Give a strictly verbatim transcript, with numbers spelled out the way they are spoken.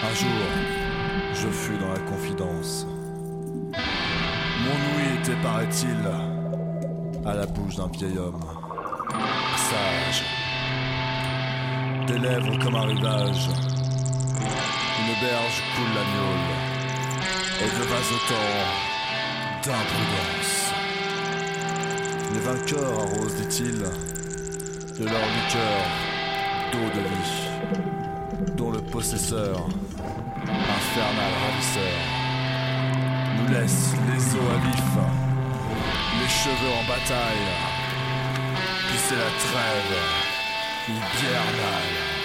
Un jour, je fus dans la confidence. Mon ouïe était, paraît-il, à la bouche d'un vieil homme, sage, des lèvres comme un rivage, une berge coule la Niole, et de vases au torrent d'imprudence. Les vainqueurs arrosent, dit-il, de leur liqueur d'eau de vie, dont le possesseur, infernal ravisseur, nous laisse les os à vif, les cheveux en bataille, puis c'est la trêve hibernale.